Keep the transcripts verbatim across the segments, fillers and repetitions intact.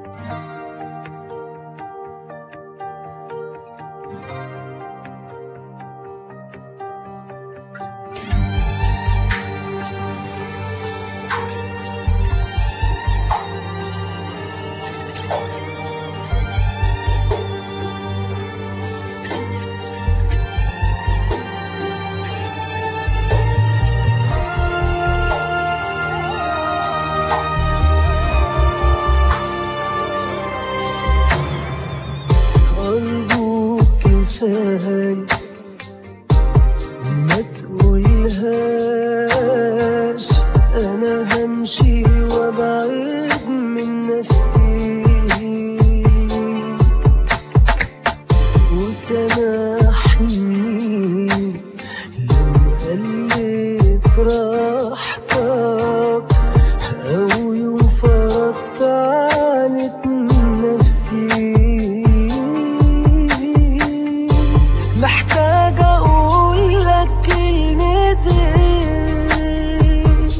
كفاية وما تقولهاش أنا همشي وابعد من نفسي، وسامحني لو قلت راحتك أو يوم فرضت عنك نفسي. محتاج اقول لك كلمتين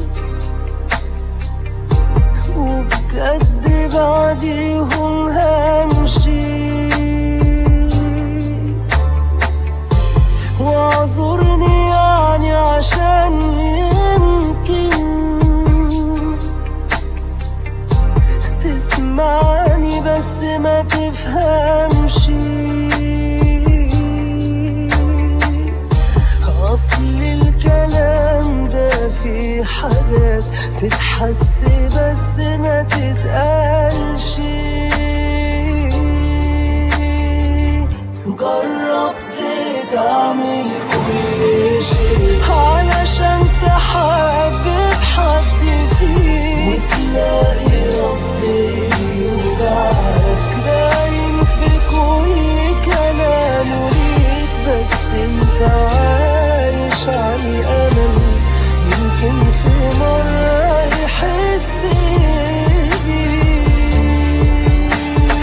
وبجد بعديهم همشي، واعذرني يعني عشان يمكن تسمعني بس ما تفهمش. أصل الكلام ده في حاجات تتحس بس ما تتقالش. جربت تعمل كل شيء علشان تحبب حد فيك وتلاقي رد يوجعك باين في كل كلام ليك، بس انت عايش على الأمل يمكن في مرة يحس بيك.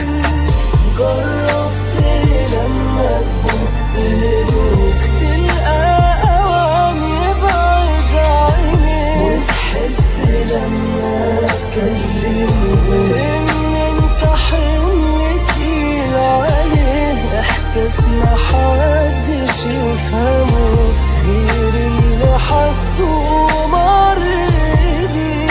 جربت لما تبص له تلقى أوام يبعد عينيك، وتحس لما تكلمه إن انت حمل تقيل عليه، إحساس محدش يفهمه غير اللي حسه ومر بيه.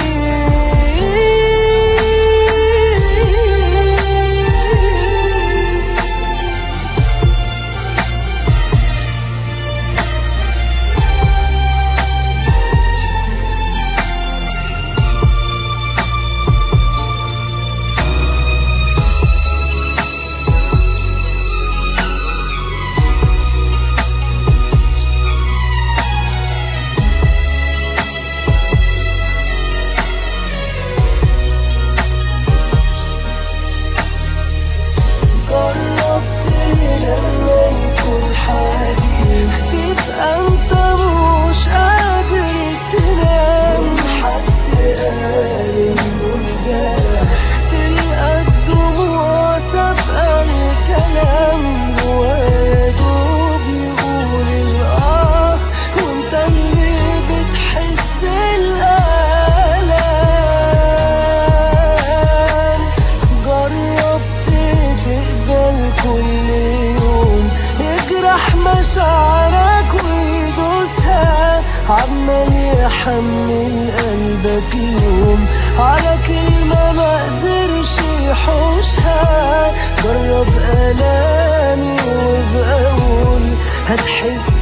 كل يوم يجرح مشاعرك ويدوسها، عمال يحمل قلبك يوم على كلمة ما قدرش يحوشها. جرب ألامي وابقى قول هتحس